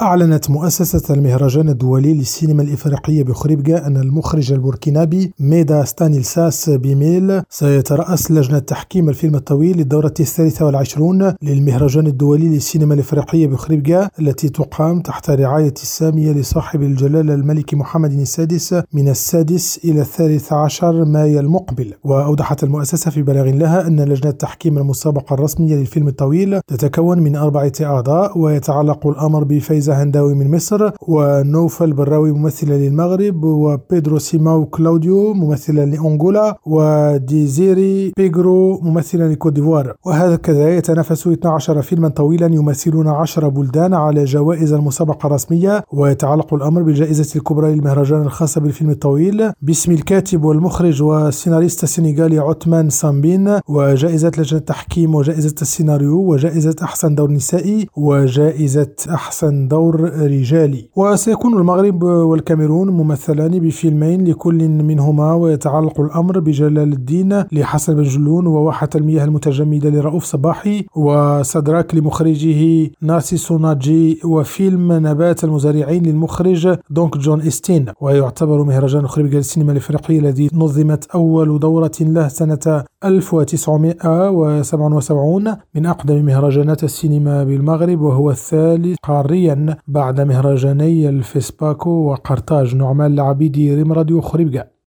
أعلنت مؤسسة المهرجان الدولي للسينما الإفريقية بخريبكا أن المخرج البوركينابي ميدا ستانيلساس بيميل سيترأس لجنة تحكيم الفيلم الطويل للدورة 23 للمهرجان الدولي للسينما الإفريقية بخريبكا، التي تقام تحت رعاية السامية لصاحب الجلالة الملك محمد السادس من 6 إلى 13 مايو المقبل. وأوضحت المؤسسة في بلاغ لها أن لجنة تحكيم المسابقة الرسمية للفيلم الطويل تتكون من 4 أعضاء، ويتعلق الأمر بفايزة هنداوي من مصر، ونوفل براوي ممثلة للمغرب، وبيدرو سيماو كلاوديو ممثلة لأنغولا، وديزيري بيغرو ممثلة لكوت ديفوار. وهكذا يتنافس 12 فيلما طويلا يمثلون 10 بلدان على جوائز المسابقة الرسمية. ويتعلق الأمر بالجائزة الكبرى للمهرجان الخاصة بالفيلم الطويل باسم الكاتب والمخرج والسيناريست السنغالي عثمان سامبين، وجائزة لجنة التحكيم، وجائزة السيناريو، وجائزة أحسن دور نسائي، وجائزة أحسن دور رجالي. وسيكون المغرب والكاميرون ممثلان بفيلمين لكل منهما. ويتعلق الأمر بجلال الدين لحسن بن جلون، وواحة المياه المتجمدة لرؤوف صباحي، وصدراك لمخرجه نارسيسو ناجي، وفيلم نبات المزارعين للمخرج دونك جون إستين. ويعتبر مهرجان خريبكا للسينما الإفريقية الذي نظمت أول دورة له سنة 1977 من أقدم مهرجانات السينما بالمغرب، وهو الثالث قاريا بعد مهرجاني الفيسباكو وقرطاج. نعمان العبيدي، ريم راديو خريبكا.